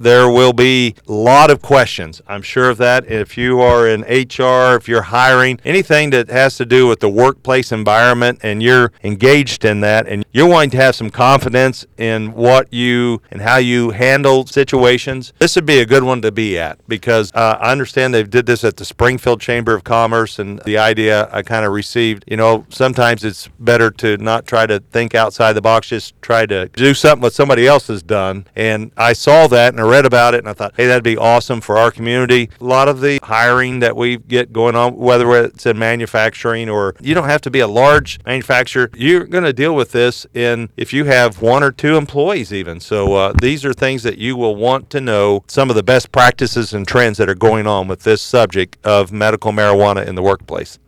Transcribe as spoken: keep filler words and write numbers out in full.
there will be a lot of questions. I'm sure of that. If you are in H R, if you're hiring, anything that has to do with the workplace environment and you're engaged in that and you're wanting to have some confidence in what you and how you handle situations, this would be a good one to be at because uh, I understand they did this at the Springfield Chamber of Commerce, and the idea I kind of received, you know, sometimes it's better to not try to think outside the box, just try to do something what somebody else has done. And I saw that and I read about it and I thought, hey, that'd be awesome for our community. A lot of the hiring that we get going on, whether it's in manufacturing or you don't have to be a large manufacturer, you're going to deal with this in if you have one or two employees even. So uh, these are things that you will want to know, some of the best practices and trends that are going on with this subject of medical marijuana in the workplace.